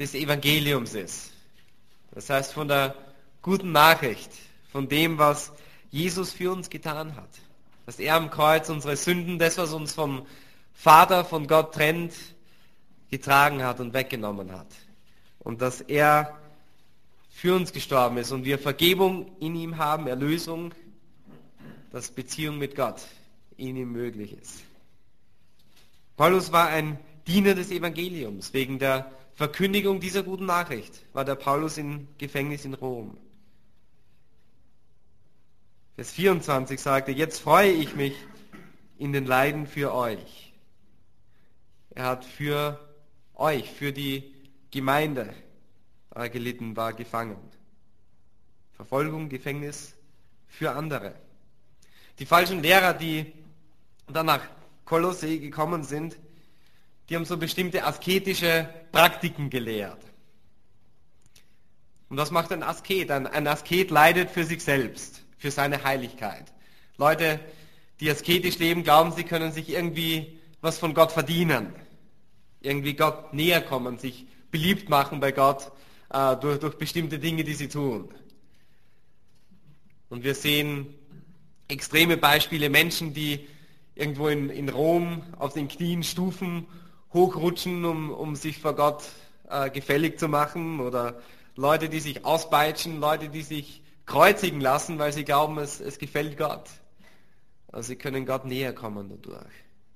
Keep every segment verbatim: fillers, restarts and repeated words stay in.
des Evangeliums ist. Das heißt von der guten Nachricht, von dem, was Jesus für uns getan hat. Dass er am Kreuz unsere Sünden, das, was uns vom Vater, von Gott trennt, getragen hat und weggenommen hat. Und dass er für uns gestorben ist und wir Vergebung in ihm haben, Erlösung, dass Beziehung mit Gott in ihm möglich ist. Paulus war ein Diener des Evangeliums. Wegen der Verkündigung dieser guten Nachricht war der Paulus im Gefängnis in Rom. Vers vierundzwanzig sagte, jetzt freue ich mich in den Leiden für euch. Er hat für euch, für die Gemeinde war gelitten, war gefangen. Verfolgung, Gefängnis für andere. Die falschen Lehrer, die dann nach Kolossee gekommen sind, die haben so bestimmte asketische Praktiken gelehrt. Und was macht ein Asket? Ein, ein Asket leidet für sich selbst, für seine Heiligkeit. Leute, die asketisch leben, glauben, sie können sich irgendwie was von Gott verdienen. Irgendwie Gott näher kommen, sich beliebt machen bei Gott äh, durch, durch bestimmte Dinge, die sie tun. Und wir sehen extreme Beispiele, Menschen, die irgendwo in, in Rom auf den Knien Stufen hochrutschen, um, um sich vor Gott äh, gefällig zu machen, oder Leute, die sich auspeitschen, Leute, die sich kreuzigen lassen, weil sie glauben, es, es gefällt Gott. Also sie können Gott näher kommen dadurch.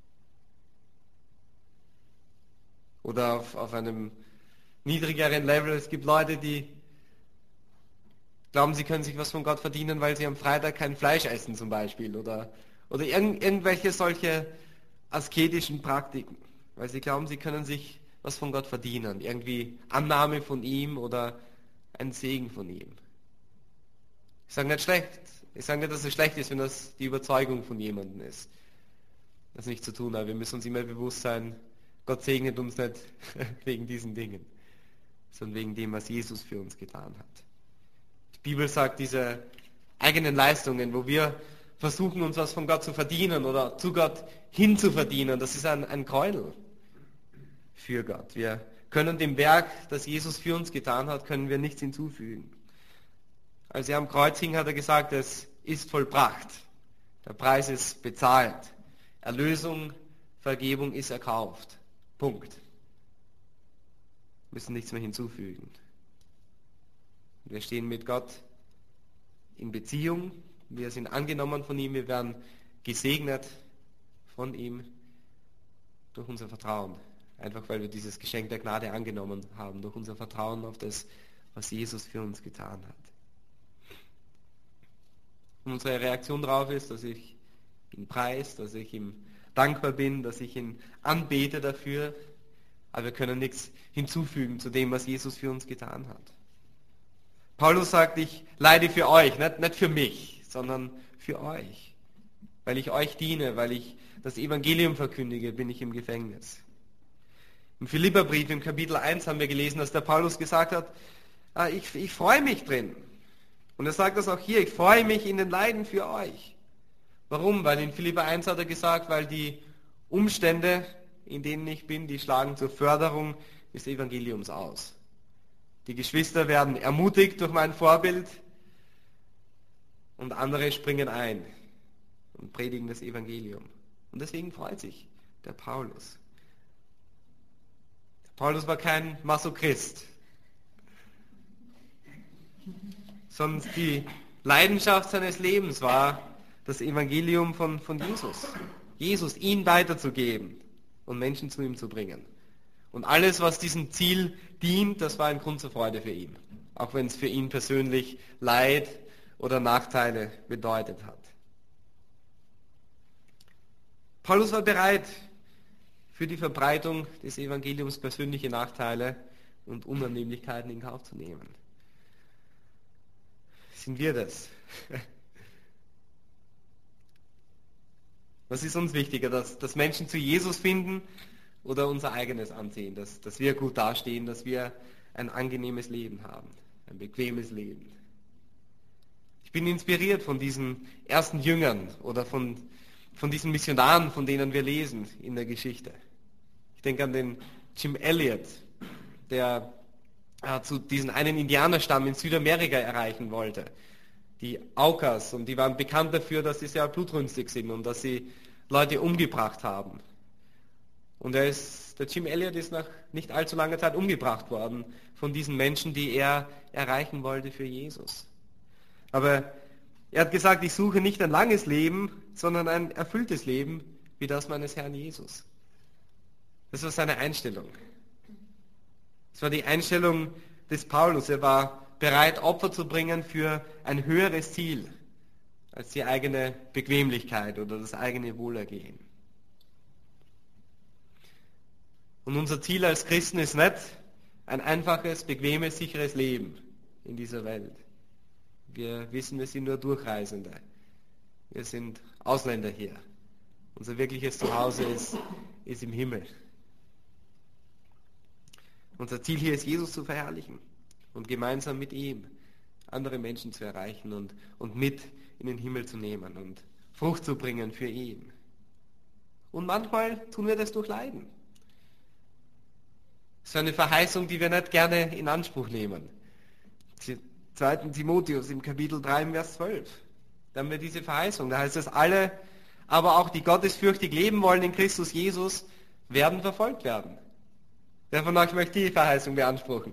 Oder auf, auf einem niedrigeren Level, es gibt Leute, die glauben, sie können sich was von Gott verdienen, weil sie am Freitag kein Fleisch essen zum Beispiel, oder, oder irgend, irgendwelche solche asketischen Praktiken, weil sie glauben, sie können sich was von Gott verdienen, irgendwie Annahme von ihm oder ein Segen von ihm. Ich sage nicht schlecht, ich sage nicht, dass es schlecht ist, wenn das die Überzeugung von jemandem ist. Das nichts zu tun hat. Wir müssen uns immer bewusst sein, Gott segnet uns nicht wegen diesen Dingen, sondern wegen dem, was Jesus für uns getan hat. Die Bibel sagt, diese eigenen Leistungen, wo wir versuchen, uns was von Gott zu verdienen oder zu Gott hinzuverdienen, das ist ein, ein Gräuel für Gott. Wir können dem Werk, das Jesus für uns getan hat, können wir nichts hinzufügen. Als er am Kreuz hing, hat er gesagt, es ist vollbracht. Der Preis ist bezahlt. Erlösung, Vergebung ist erkauft. Punkt. Wir müssen nichts mehr hinzufügen. Wir stehen mit Gott in Beziehung. Wir sind angenommen von ihm. Wir werden gesegnet von ihm durch unser Vertrauen. Einfach weil wir dieses Geschenk der Gnade angenommen haben, durch unser Vertrauen auf das, was Jesus für uns getan hat. Und unsere Reaktion darauf ist, dass ich ihn preise, dass ich ihm dankbar bin, dass ich ihn anbete dafür. Aber wir können nichts hinzufügen zu dem, was Jesus für uns getan hat. Paulus sagt, ich leide für euch, nicht, nicht für mich, sondern für euch. Weil ich euch diene, weil ich das Evangelium verkündige, bin ich im Gefängnis. Im Philipperbrief im Kapitel eins haben wir gelesen, dass der Paulus gesagt hat, ah, ich, ich freue mich drin. Und er sagt das auch hier, ich freue mich in den Leiden für euch. Warum? Weil in Philipper eins hat er gesagt, weil die Umstände, in denen ich bin, die schlagen zur Förderung des Evangeliums aus. Die Geschwister werden ermutigt durch mein Vorbild und andere springen ein und predigen das Evangelium. Und deswegen freut sich der Paulus. Der Paulus war kein Masochist, sondern die Leidenschaft seines Lebens war das Evangelium von, von Jesus. Jesus, ihn weiterzugeben und Menschen zu ihm zu bringen. Und alles, was diesem Ziel dient, das war ein Grund zur Freude für ihn. Auch wenn es für ihn persönlich Leid oder Nachteile bedeutet hat. Paulus war bereit, für die Verbreitung des Evangeliums persönliche Nachteile und Unannehmlichkeiten in Kauf zu nehmen. Sind wir das? Was ist uns wichtiger, dass, dass Menschen zu Jesus finden oder unser eigenes Ansehen, dass, dass wir gut dastehen, dass wir ein angenehmes Leben haben, ein bequemes Leben? Ich bin inspiriert von diesen ersten Jüngern oder von, von diesen Missionaren, von denen wir lesen in der Geschichte. Ich denke an den Jim Elliot, der äh, zu diesem einen Indianerstamm in Südamerika erreichen wollte. Die Aucas, und die waren bekannt dafür, dass sie sehr blutrünstig sind und dass sie Leute umgebracht haben. Und er ist, der Jim Elliot ist nach nicht allzu langer Zeit umgebracht worden von diesen Menschen, die er erreichen wollte für Jesus. Aber er hat gesagt, ich suche nicht ein langes Leben, sondern ein erfülltes Leben, wie das meines Herrn Jesus. Das war seine Einstellung. Das war die Einstellung des Paulus. Er war bereit, Opfer zu bringen für ein höheres Ziel als die eigene Bequemlichkeit oder das eigene Wohlergehen. Und unser Ziel als Christen ist nicht ein einfaches, bequemes, sicheres Leben in dieser Welt. Wir wissen, wir sind nur Durchreisende. Wir sind Ausländer hier. Unser wirkliches Zuhause ist, ist im Himmel. Unser Ziel hier ist, Jesus zu verherrlichen und gemeinsam mit ihm andere Menschen zu erreichen und, und mit in den Himmel zu nehmen und Frucht zu bringen für ihn. Und manchmal tun wir das durch Leiden. Das ist eine Verheißung, die wir nicht gerne in Anspruch nehmen. zweiten Timotheus im Kapitel drei, im Vers zwölf. Da haben wir diese Verheißung. Da heißt es, alle, aber auch die gottesfürchtig leben wollen in Christus Jesus, werden verfolgt werden. Wer von euch möchte die Verheißung beanspruchen?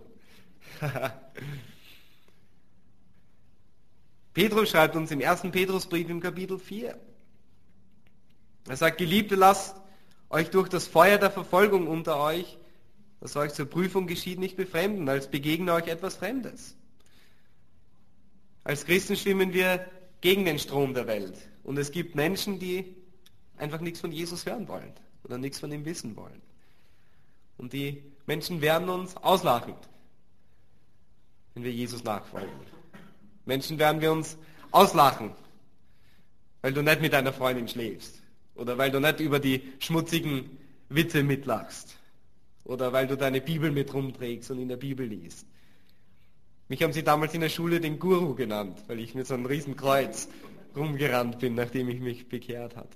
Petrus schreibt uns im ersten Petrusbrief im Kapitel vier. Er sagt, Geliebte, lasst euch durch das Feuer der Verfolgung unter euch, das euch zur Prüfung geschieht, nicht befremden, als begegne euch etwas Fremdes. Als Christen schwimmen wir gegen den Strom der Welt. Und es gibt Menschen, die einfach nichts von Jesus hören wollen oder nichts von ihm wissen wollen. Und die Menschen werden uns auslachen, wenn wir Jesus nachfolgen. Menschen werden wir uns auslachen, weil du nicht mit deiner Freundin schläfst oder weil du nicht über die schmutzigen Witze mitlachst oder weil du deine Bibel mit rumträgst und in der Bibel liest. Mich haben sie damals in der Schule den Guru genannt, weil ich mit so einem riesen Kreuz rumgerannt bin, nachdem ich mich bekehrt hatte.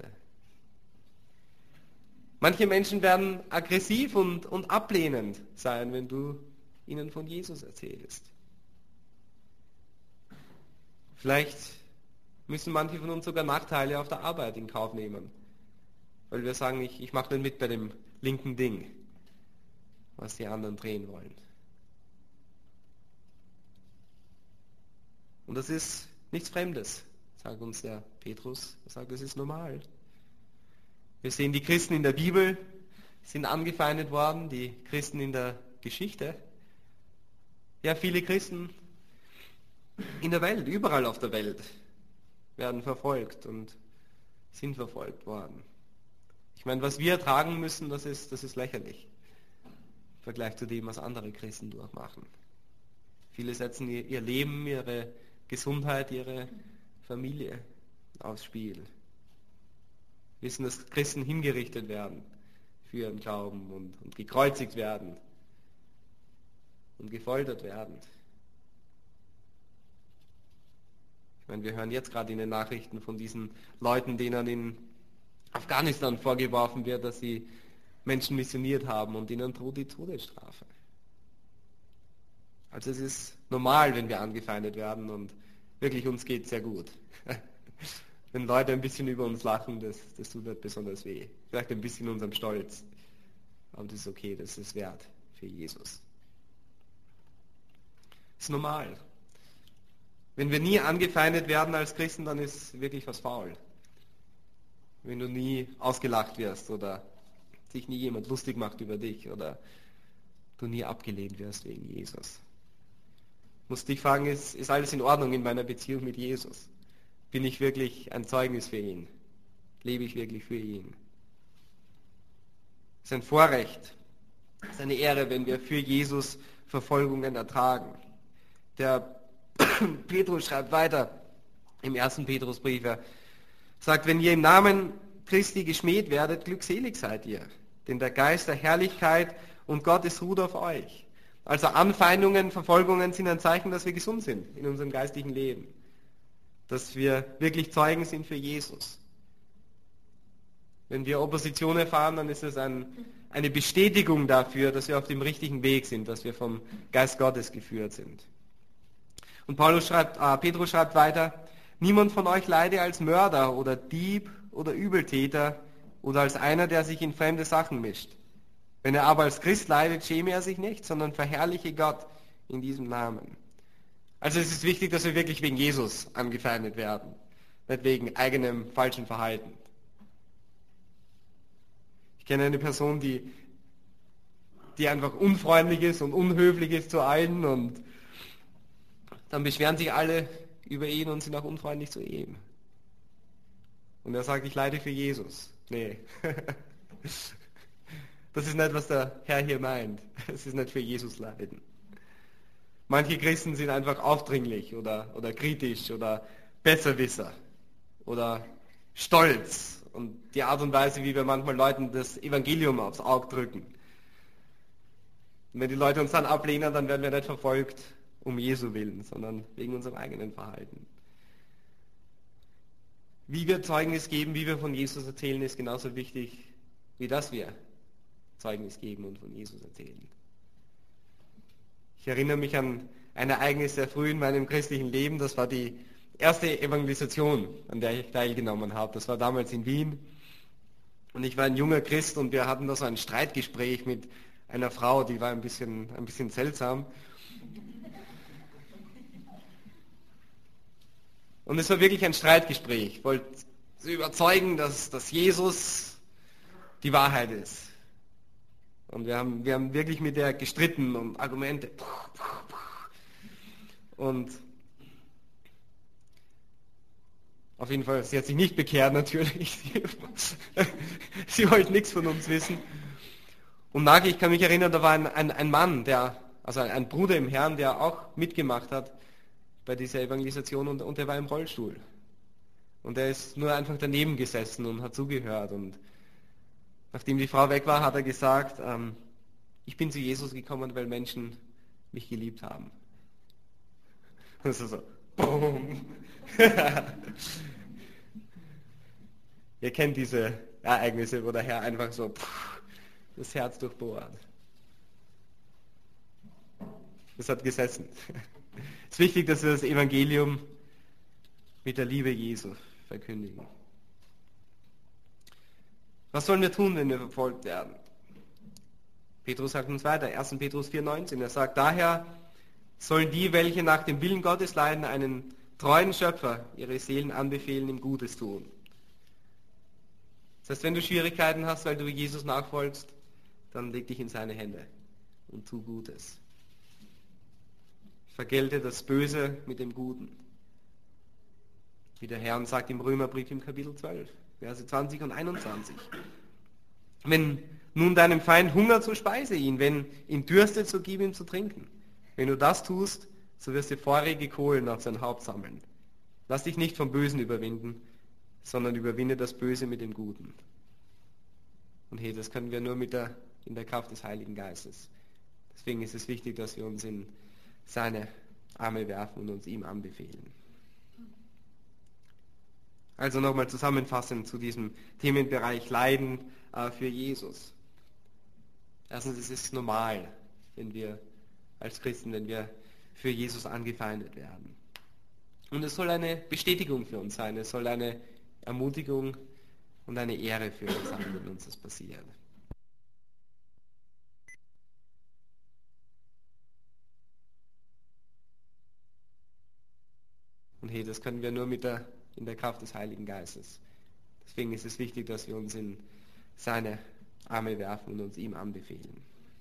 Manche Menschen werden aggressiv und, und ablehnend sein, wenn du ihnen von Jesus erzählst. Vielleicht müssen manche von uns sogar Nachteile auf der Arbeit in Kauf nehmen, weil wir sagen, ich, ich mache nicht mit bei dem linken Ding, was die anderen drehen wollen. Und das ist nichts Fremdes, sagt uns der Petrus. Er sagt, es ist normal. Wir sehen, die Christen in der Bibel sind angefeindet worden, die Christen in der Geschichte. Ja, viele Christen in der Welt, überall auf der Welt, werden verfolgt und sind verfolgt worden. Ich meine, was wir ertragen müssen, das ist, das ist lächerlich im Vergleich zu dem, was andere Christen durchmachen. Viele setzen ihr, ihr Leben, ihre Gesundheit, ihre Familie aufs Spiel. Wir wissen, dass Christen hingerichtet werden für ihren Glauben und, und gekreuzigt werden und gefoltert werden. Ich meine, wir hören jetzt gerade in den Nachrichten von diesen Leuten, denen in Afghanistan vorgeworfen wird, dass sie Menschen missioniert haben und ihnen droht die Todesstrafe. Also es ist normal, wenn wir angefeindet werden und wirklich uns geht es sehr gut. Wenn Leute ein bisschen über uns lachen, das, das tut nicht besonders weh. Vielleicht ein bisschen unserem Stolz. Aber das ist okay, das ist wert für Jesus. Das ist normal. Wenn wir nie angefeindet werden als Christen, dann ist wirklich was faul. Wenn du nie ausgelacht wirst oder sich nie jemand lustig macht über dich oder du nie abgelehnt wirst wegen Jesus. Du musst dich fragen, ist, ist alles in Ordnung in meiner Beziehung mit Jesus? Bin ich wirklich ein Zeugnis für ihn? Lebe ich wirklich für ihn? Es ist ein Vorrecht, es ist eine Ehre, wenn wir für Jesus Verfolgungen ertragen. Der Petrus schreibt weiter im ersten Petrusbrief, er sagt, wenn ihr im Namen Christi geschmäht werdet, glückselig seid ihr, denn der Geist der Herrlichkeit und Gottes ruht auf euch. Also Anfeindungen, Verfolgungen sind ein Zeichen, dass wir gesund sind in unserem geistlichen Leben, dass wir wirklich Zeugen sind für Jesus. Wenn wir Opposition erfahren, dann ist es ein, eine Bestätigung dafür, dass wir auf dem richtigen Weg sind, dass wir vom Geist Gottes geführt sind. Und Paulus schreibt, äh, Petrus schreibt weiter, niemand von euch leide als Mörder oder Dieb oder Übeltäter oder als einer, der sich in fremde Sachen mischt. Wenn er aber als Christ leidet, schäme er sich nicht, sondern verherrliche Gott in diesem Namen. Also es ist wichtig, dass wir wirklich wegen Jesus angefeindet werden, nicht wegen eigenem falschen Verhalten. Ich kenne eine Person, die, die einfach unfreundlich ist und unhöflich ist zu allen und dann beschweren sich alle über ihn und sind auch unfreundlich zu ihm. Und er sagt, ich leide für Jesus. Nee. Das ist nicht, was der Herr hier meint. Es ist nicht für Jesus leiden. Manche Christen sind einfach aufdringlich oder, oder kritisch oder Besserwisser oder stolz. Und die Art und Weise, wie wir manchmal Leuten das Evangelium aufs Auge drücken. Und wenn die Leute uns dann ablehnen, dann werden wir nicht verfolgt um Jesu willen, sondern wegen unserem eigenen Verhalten. Wie wir Zeugnis geben, wie wir von Jesus erzählen, ist genauso wichtig, wie dass wir Zeugnis geben und von Jesus erzählen. Ich erinnere mich an ein Ereignis sehr früh in meinem christlichen Leben. Das war die erste Evangelisation, an der ich teilgenommen habe. Das war damals in Wien. Und ich war ein junger Christ und wir hatten da so ein Streitgespräch mit einer Frau, die war ein bisschen, ein bisschen seltsam. Und es war wirklich ein Streitgespräch. Ich wollte sie überzeugen, dass, dass Jesus die Wahrheit ist. Und wir haben, wir haben wirklich mit der gestritten und Argumente. Und auf jeden Fall, sie hat sich nicht bekehrt natürlich. Sie wollte nichts von uns wissen. Und Nagel, ich kann mich erinnern, da war ein, ein, ein Mann, der, also ein Bruder im Herrn, der auch mitgemacht hat bei dieser Evangelisation und, und der war im Rollstuhl. Und er ist nur einfach daneben gesessen und hat zugehört. Und nachdem die Frau weg war, hat er gesagt, ähm, ich bin zu Jesus gekommen, weil Menschen mich geliebt haben. Und so, so boom. Ihr kennt diese Ereignisse, wo der Herr einfach so pff, das Herz durchbohrt. Das hat gesessen. Es ist wichtig, dass wir das Evangelium mit der Liebe Jesu verkündigen. Was sollen wir tun, wenn wir verfolgt werden? Petrus sagt uns weiter, erster Petrus vier neunzehn. Er sagt, daher sollen die, welche nach dem Willen Gottes leiden, einen treuen Schöpfer ihre Seelen anbefehlen, ihm Gutes tun. Das heißt, wenn du Schwierigkeiten hast, weil du Jesus nachfolgst, dann leg dich in seine Hände und tu Gutes. Vergelte das Böse mit dem Guten. Wie der Herr sagt im Römerbrief im Kapitel zwölf, Verse zwanzig und einundzwanzig. Wenn nun deinem Feind hungert, so speise ihn. Wenn ihn dürstet, so gib ihm zu trinken. Wenn du das tust, so wirst du feurige Kohlen auf sein Haupt sammeln. Lass dich nicht vom Bösen überwinden, sondern überwinde das Böse mit dem Guten. Und hey, das können wir nur mit der, in der Kraft des Heiligen Geistes. Deswegen ist es wichtig, dass wir uns in seine Arme werfen und uns ihm anbefehlen. Also nochmal zusammenfassend zu diesem Themenbereich Leiden äh, für Jesus. Erstens, es ist normal, wenn wir als Christen, wenn wir für Jesus angefeindet werden. Und es soll eine Bestätigung für uns sein, es soll eine Ermutigung und eine Ehre für uns sein, wenn uns das passiert. Und hey, das können wir nur mit der, in der Kraft des Heiligen Geistes. Deswegen ist es wichtig, dass wir uns in seine Arme werfen und uns ihm anbefehlen.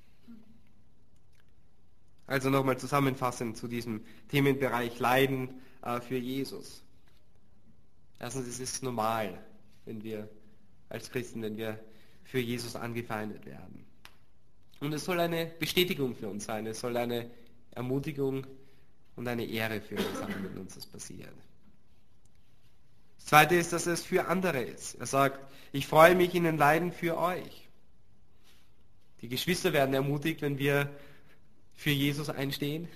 Also nochmal zusammenfassend zu diesem Themenbereich Leiden äh, für Jesus. Erstens, es ist normal, wenn wir als Christen, wenn wir für Jesus angefeindet werden. Und es soll eine Bestätigung für uns sein, es soll eine Ermutigung und eine Ehre für uns sein, wenn uns das passiert. Das Zweite ist, dass es für andere ist. Er sagt, ich freue mich in den Leiden für euch. Die Geschwister werden ermutigt, wenn wir für Jesus einstehen.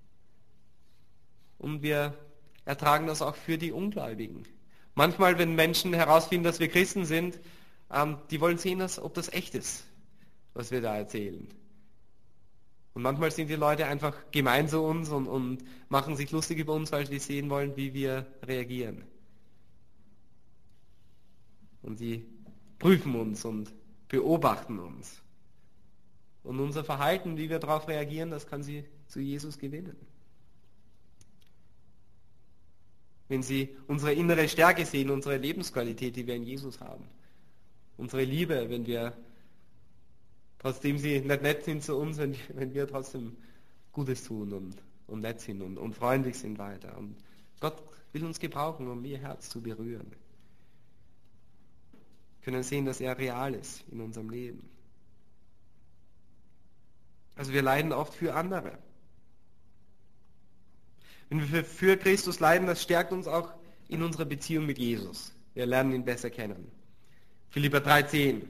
Und wir ertragen das auch für die Ungläubigen. Manchmal, wenn Menschen herausfinden, dass wir Christen sind, ähm, die wollen sehen, dass, ob das echt ist. was wir da erzählen. Und manchmal sind die Leute einfach gemein zu uns und, und machen sich lustig über uns, weil sie sehen wollen, wie wir reagieren. Und sie prüfen uns und beobachten uns. Und unser Verhalten, wie wir darauf reagieren, das kann sie zu Jesus gewinnen. Wenn sie unsere innere Stärke sehen, unsere Lebensqualität, die wir in Jesus haben. Unsere Liebe, wenn wir, trotzdem sie nicht nett sind zu uns, wenn, wenn wir trotzdem Gutes tun und, und nett sind und, und freundlich sind weiter. Und Gott will uns gebrauchen, um ihr Herz zu berühren. Wir können sehen, dass er real ist in unserem Leben. Also wir leiden oft für andere. Wenn wir für Christus leiden, das stärkt uns auch in unserer Beziehung mit Jesus. Wir lernen ihn besser kennen. Philipper drei zehn.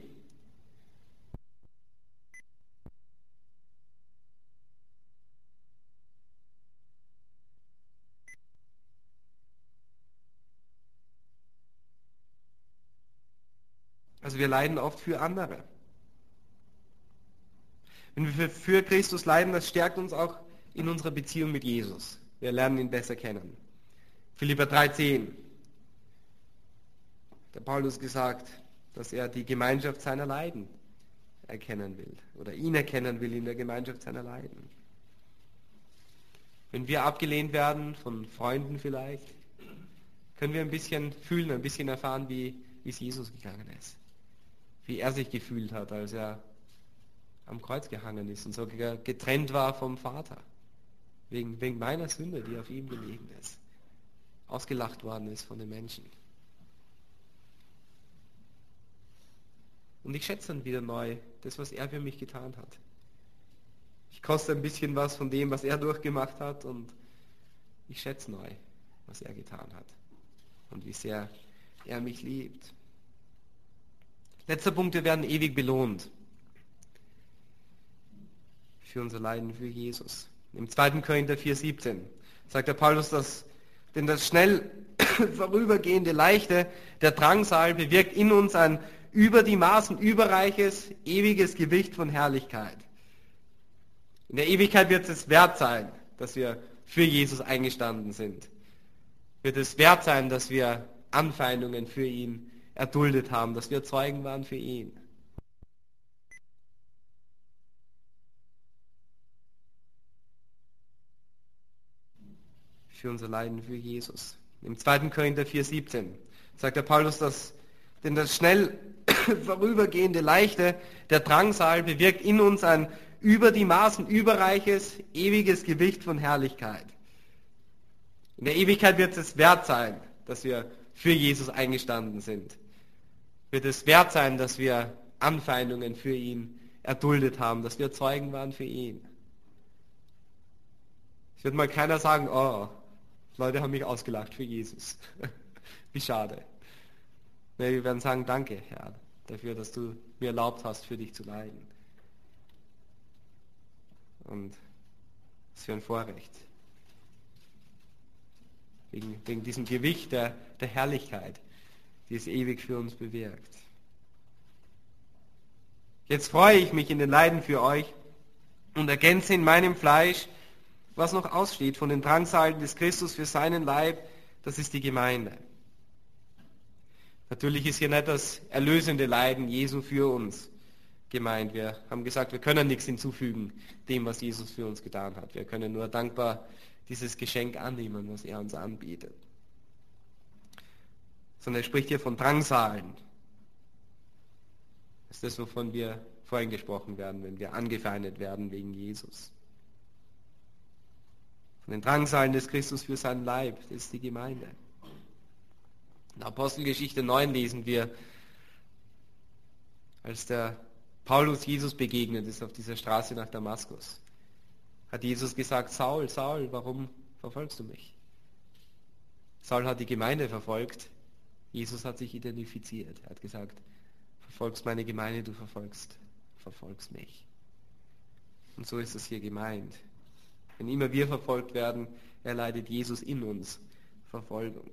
Also wir leiden oft für andere. Wenn wir für Christus leiden, das stärkt uns auch in unserer Beziehung mit Jesus. Wir lernen ihn besser kennen. Philipper drei zehn. Der Paulus gesagt, dass er die Gemeinschaft seiner Leiden erkennen will oder ihn erkennen will in der Gemeinschaft seiner Leiden. Wenn wir abgelehnt werden von Freunden vielleicht, können wir ein bisschen fühlen, ein bisschen erfahren, wie wie es Jesus gegangen ist. Wie er sich gefühlt hat, als er am Kreuz gehangen ist und sogar getrennt war vom Vater. Wegen, wegen meiner Sünde, die auf ihm gelegen ist. Ausgelacht worden ist von den Menschen. Und ich schätze dann wieder neu das, was er für mich getan hat. Ich koste ein bisschen was von dem, was er durchgemacht hat, und ich schätze neu, was er getan hat. Und wie sehr er mich liebt. Letzter Punkt, wir werden ewig belohnt. Für unser Leiden für Jesus. Im zweiten Korinther vier siebzehn sagt der Paulus, dass denn das schnell vorübergehende Leichte der Drangsal bewirkt in uns ein über die Maßen überreiches, ewiges Gewicht von Herrlichkeit. In der Ewigkeit wird es wert sein, dass wir für Jesus eingestanden sind. Wird es wert sein, dass wir Anfeindungen für ihn erduldet haben, dass wir Zeugen waren für ihn. Für unser Leiden für Jesus. Im zweiten Korinther vier siebzehn sagt der Paulus, dass denn das schnell vorübergehende Leichte der Drangsal bewirkt in uns ein über die Maßen überreiches, ewiges Gewicht von Herrlichkeit. In der Ewigkeit wird es wert sein, dass wir für Jesus eingestanden sind. Wird es wert sein, dass wir Anfeindungen für ihn erduldet haben, dass wir Zeugen waren für ihn. Es wird mal keiner sagen, oh, Leute haben mich ausgelacht für Jesus. Wie schade. Nee, wir werden sagen, danke, Herr, dafür, dass du mir erlaubt hast, für dich zu leiden. Und das ist für ein Vorrecht. Wegen, wegen diesem Gewicht der, der Herrlichkeit, die es ewig für uns bewirkt. Jetzt freue ich mich in den Leiden für euch und ergänze in meinem Fleisch, was noch aussteht von den Drangsalen des Christus für seinen Leib, das ist die Gemeinde. Natürlich ist hier nicht das erlösende Leiden Jesu für uns gemeint. Wir haben gesagt, wir können nichts hinzufügen dem, was Jesus für uns getan hat. Wir können nur dankbar dieses Geschenk annehmen, was er uns anbietet. Sondern er spricht hier von Drangsalen. Das ist das, wovon wir vorhin gesprochen werden, wenn wir angefeindet werden wegen Jesus. Von den Drangsalen des Christus für seinen Leib, das ist die Gemeinde. In Apostelgeschichte neun lesen wir, als der Paulus Jesus begegnet ist auf dieser Straße nach Damaskus, hat Jesus gesagt, Saul, Saul, warum verfolgst du mich? Saul hat die Gemeinde verfolgt, Jesus hat sich identifiziert. Er hat gesagt, verfolgst meine Gemeinde, du verfolgst, verfolgst mich. Und so ist es hier gemeint. Wenn immer wir verfolgt werden, erleidet Jesus in uns Verfolgung.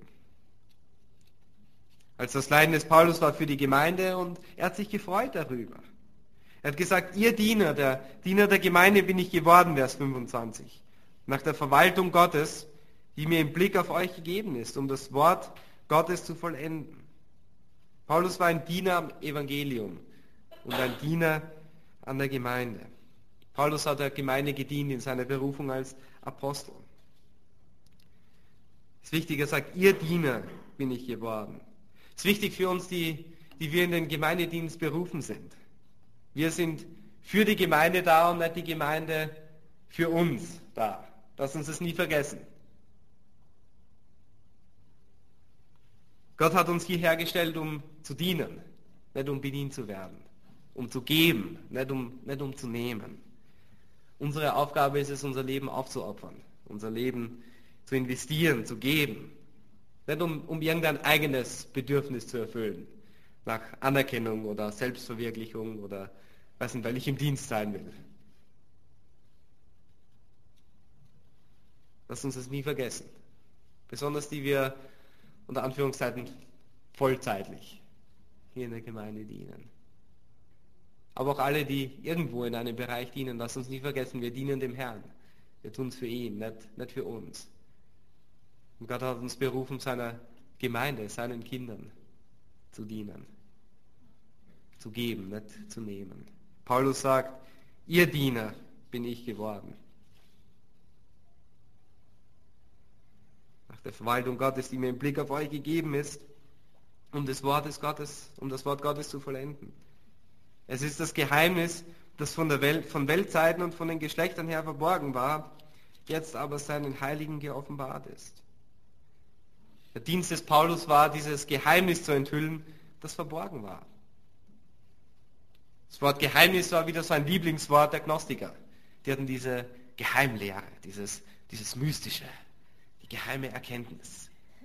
Also das Leiden des Paulus war für die Gemeinde und er hat sich gefreut darüber. Er hat gesagt, ihr Diener, der Diener der Gemeinde bin ich geworden, Vers fünfundzwanzig. Nach der Verwaltung Gottes, die mir im Blick auf euch gegeben ist, um das Wort Gottes zu vollenden. Paulus war ein Diener am Evangelium und ein Diener an der Gemeinde. Paulus hat der Gemeinde gedient in seiner Berufung als Apostel. Es ist wichtig, er sagt, ihr Diener bin ich geworden. Es ist wichtig für uns, die, die wir in den Gemeindedienst berufen sind. Wir sind für die Gemeinde da und nicht die Gemeinde für uns da. Lass uns das nie vergessen. Gott hat uns hierher gestellt, um zu dienen, nicht um bedient zu werden. Um zu geben, nicht um, nicht um zu nehmen. Unsere Aufgabe ist es, unser Leben aufzuopfern, unser Leben zu investieren, zu geben. Nicht um, um irgendein eigenes Bedürfnis zu erfüllen, nach Anerkennung oder Selbstverwirklichung oder, weiß nicht, weil ich im Dienst sein will. Lass uns das nie vergessen. Besonders die wir unter Anführungszeichen vollzeitlich hier in der Gemeinde dienen. Aber auch alle, die irgendwo in einem Bereich dienen, lass uns nie vergessen, wir dienen dem Herrn. Wir tun es für ihn, nicht, nicht für uns. Und Gott hat uns berufen, seiner Gemeinde, seinen Kindern zu dienen. Zu geben, nicht zu nehmen. Paulus sagt, ihr Diener bin ich geworden. Nach der Verwaltung Gottes, die mir im Blick auf euch gegeben ist, um das Wort des Gottes, um das Wort Gottes zu vollenden. Es ist das Geheimnis, das von der Welt, von Weltzeiten und von den Geschlechtern her verborgen war, jetzt aber seinen Heiligen geoffenbart ist. Der Dienst des Paulus war, dieses Geheimnis zu enthüllen, das verborgen war. Das Wort Geheimnis war wieder so ein Lieblingswort der Gnostiker. Die hatten diese Geheimlehre, dieses, dieses Mystische, die geheime Erkenntnis.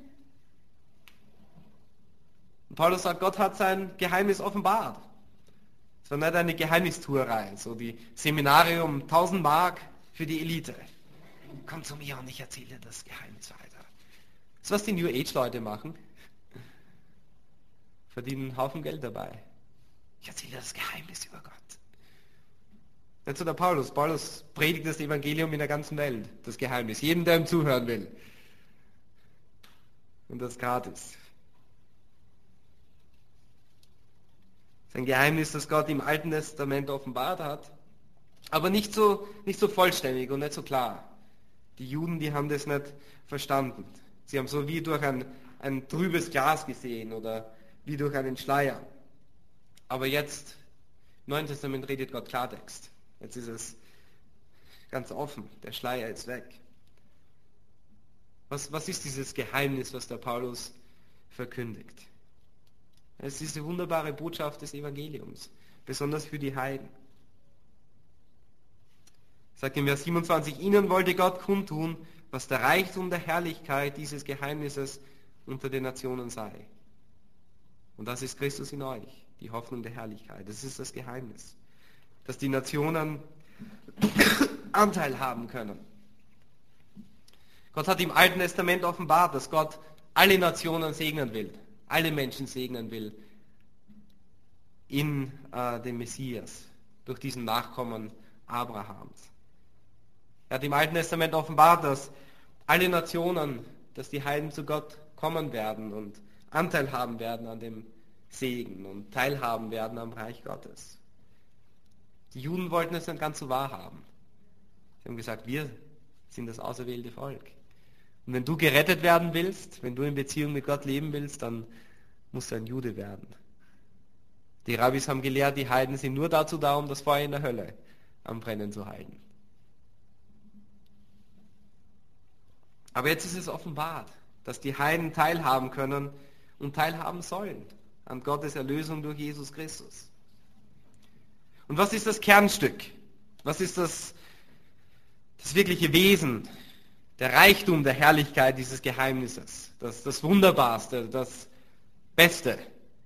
Und Paulus sagt, Gott hat sein Geheimnis offenbart. Es war nicht eine Geheimnistuerei, so die Seminare um tausend Mark für die Elite. Komm zu mir und ich erzähle dir das Geheimnis weiter. Das ist, was die New Age Leute machen. Verdienen einen Haufen Geld dabei. Ich erzähle dir das Geheimnis über Gott. Nicht so der Paulus. Paulus predigt das Evangelium in der ganzen Welt. Das Geheimnis. Jedem, der ihm zuhören will. Und das gratis. Ein Geheimnis, das Gott im Alten Testament offenbart hat, aber nicht so, nicht so vollständig und nicht so klar. Die Juden, die haben das nicht verstanden. Sie haben so wie durch ein, ein trübes Glas gesehen oder wie durch einen Schleier. Aber jetzt, im Neuen Testament redet Gott Klartext. Jetzt ist es ganz offen, der Schleier ist weg. Was, was ist dieses Geheimnis, was der Paulus verkündigt? Es ist diese wunderbare Botschaft des Evangeliums, besonders für die Heiden. Sagt in Vers siebenundzwanzig, ihnen wollte Gott kundtun, was der Reichtum der Herrlichkeit dieses Geheimnisses unter den Nationen sei. Und das ist Christus in euch, die Hoffnung der Herrlichkeit. Das ist das Geheimnis, dass die Nationen Anteil haben können. Gott hat im Alten Testament offenbart, dass Gott alle Nationen segnen will. Alle Menschen segnen will in äh, dem Messias, durch diesen Nachkommen Abrahams. Er hat im Alten Testament offenbart, dass alle Nationen, dass die Heiden zu Gott kommen werden und Anteil haben werden an dem Segen und teilhaben werden am Reich Gottes. Die Juden wollten es nicht ganz so wahrhaben. Sie haben gesagt, wir sind das auserwählte Volk. Und wenn du gerettet werden willst, wenn du in Beziehung mit Gott leben willst, dann musst du ein Jude werden. Die Rabbis haben gelehrt, die Heiden sind nur dazu da, um das Feuer in der Hölle am Brennen zu halten. Aber jetzt ist es offenbart, dass die Heiden teilhaben können und teilhaben sollen an Gottes Erlösung durch Jesus Christus. Und was ist das Kernstück? Was ist das, das wirkliche Wesen, der Reichtum der Herrlichkeit dieses Geheimnisses? Das, das Wunderbarste, das Beste.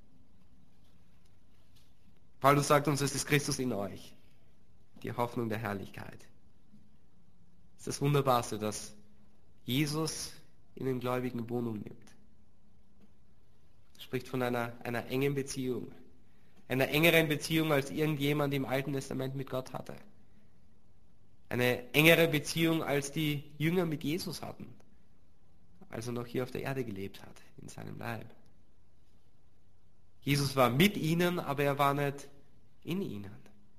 Paulus sagt uns, es ist Christus in euch, die Hoffnung der Herrlichkeit. Das ist das Wunderbarste, dass Jesus in den Gläubigen Wohnung nimmt. Er spricht von einer, einer engen Beziehung. einer engeren Beziehung, als irgendjemand im Alten Testament mit Gott hatte. Eine engere Beziehung, als die Jünger mit Jesus hatten, als er noch hier auf der Erde gelebt hat, in seinem Leib. Jesus war mit ihnen, aber er war nicht in ihnen.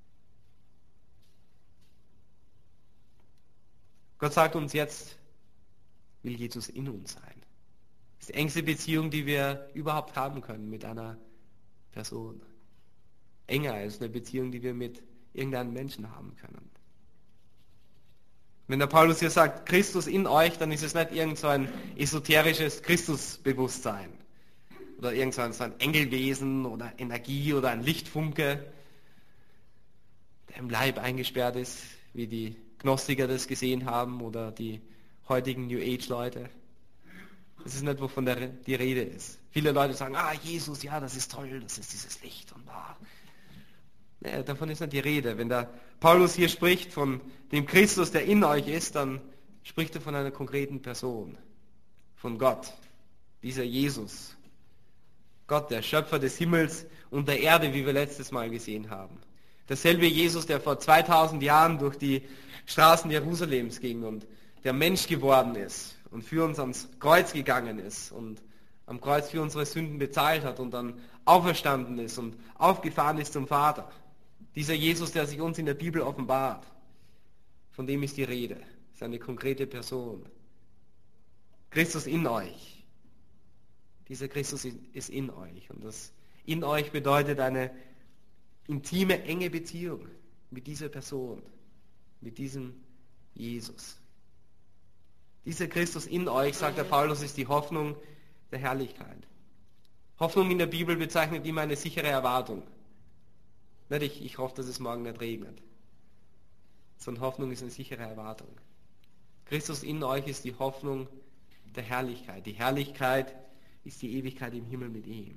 Gott sagt uns jetzt, will Jesus in uns sein. Das ist die engste Beziehung, die wir überhaupt haben können mit einer Person. Enger als eine Beziehung, die wir mit irgendeinem Menschen haben können. Wenn der Paulus hier sagt, Christus in euch, dann ist es nicht irgend so ein esoterisches Christusbewusstsein oder irgend so ein, so ein Engelwesen oder Energie oder ein Lichtfunke, der im Leib eingesperrt ist, wie die Gnostiker das gesehen haben oder die heutigen New Age Leute. Das ist nicht, wovon der, die Rede ist. Viele Leute sagen, ah, Jesus, ja, das ist toll, das ist dieses Licht und ah. Nee, davon ist nicht die Rede. Wenn der Paulus hier spricht von dem Christus, der in euch ist, dann spricht er von einer konkreten Person, von Gott, dieser Jesus. Gott, der Schöpfer des Himmels und der Erde, wie wir letztes Mal gesehen haben. Derselbe Jesus, der vor zweitausend Jahren durch die Straßen Jerusalems ging und der Mensch geworden ist und für uns ans Kreuz gegangen ist und am Kreuz für unsere Sünden bezahlt hat und dann auferstanden ist und aufgefahren ist zum Vater. Dieser Jesus, der sich uns in der Bibel offenbart, von dem ist die Rede. Das ist eine konkrete Person. Christus in euch. Dieser Christus ist in euch. Und das in euch bedeutet eine intime, enge Beziehung mit dieser Person, mit diesem Jesus. Dieser Christus in euch, sagt der Paulus, ist die Hoffnung der Herrlichkeit. Hoffnung in der Bibel bezeichnet immer eine sichere Erwartung. Nicht ich, ich hoffe, dass es morgen nicht regnet. Sondern Hoffnung ist eine sichere Erwartung. Christus in euch ist die Hoffnung der Herrlichkeit. Die Herrlichkeit ist die Ewigkeit im Himmel mit ihm.